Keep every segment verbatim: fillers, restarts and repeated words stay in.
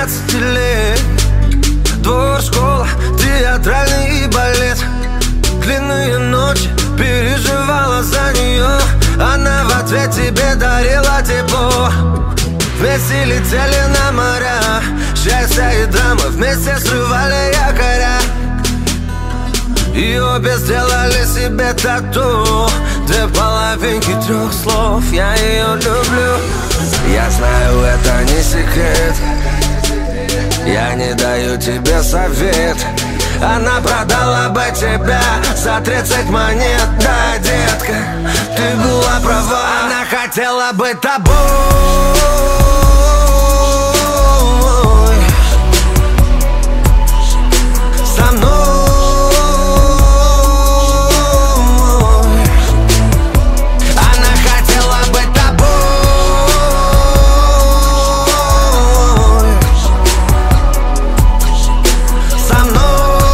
семнадцати лет. Двор, школа, театральный балет. Длинные ночи, переживала за нее. Она в ответ тебе дарила тепло. Вместе летели на моря, счастье и драма вместе срывали якоря. И обе сделали себе тату. Две половинки трех слов, я ее люблю. Я знаю, это не секрет. Я не даю тебе совет. Она продала бы тебя за тридцать монет. Да, детка, ты была права. Она хотела бы тобой. Со мной. Она хотела бы тобой. Со мной.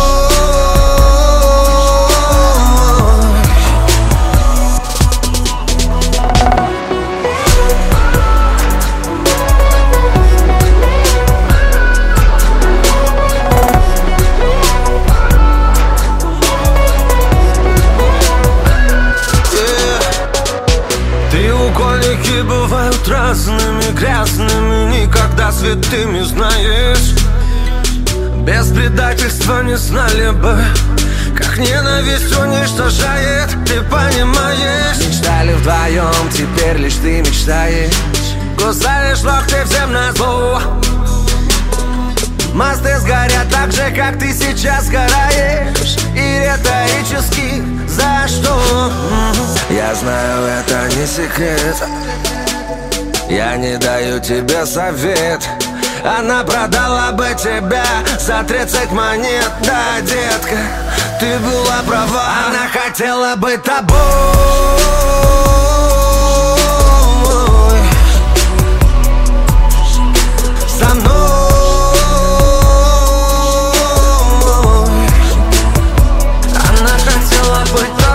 Треугольники бывают разными, грязными, никогда святыми, знаешь. Без предательства не знали бы, как ненависть уничтожает, ты понимаешь. Мечтали вдвоем, теперь лишь ты мечтаешь. Кусаешь локти всем назло. Мосты сгорят так же, как ты сейчас сгораешь. И риторически за что? Я знаю, это не секрет. Я не даю тебе совет. Она продала бы тебя за тридцать монет. Да, детка, ты была права. Она хотела бы тобой. Со мной. Она хотела быть